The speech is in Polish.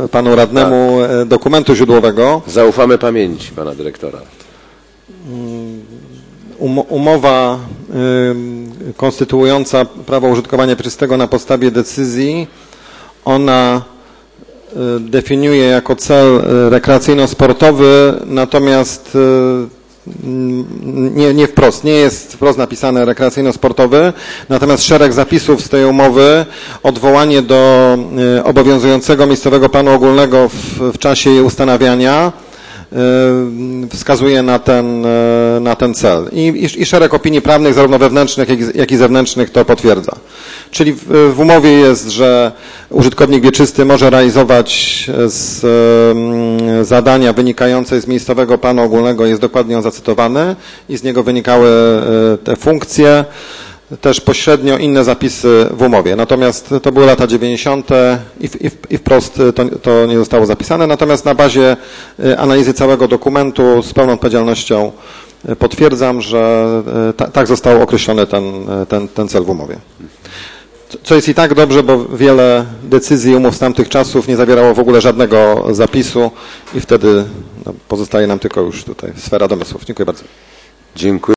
panu radnemu dokumentu źródłowego. Zaufamy pamięci pana dyrektora. Umowa konstytuująca prawo użytkowania wieczystego na podstawie decyzji, ona definiuje jako cel rekreacyjno-sportowy, natomiast nie jest wprost napisane rekreacyjno-sportowy, natomiast szereg zapisów z tej umowy, odwołanie do obowiązującego miejscowego planu ogólnego w czasie jej ustanawiania wskazuje na ten cel. I szereg opinii prawnych, zarówno wewnętrznych, jak i zewnętrznych to potwierdza. Czyli w umowie jest, że użytkownik wieczysty może realizować zadania wynikające z miejscowego planu ogólnego, jest dokładnie on zacytowany i z niego wynikały te funkcje, też pośrednio inne zapisy w umowie. Natomiast to były lata 90. i wprost to nie zostało zapisane. Natomiast na bazie analizy całego dokumentu z pełną odpowiedzialnością potwierdzam, że tak został określony ten cel w umowie. Co jest i tak dobrze, bo wiele decyzji umów z tamtych czasów nie zawierało w ogóle żadnego zapisu i wtedy pozostaje nam tylko już tutaj sfera domysłów. Dziękuję bardzo. Dziękuję.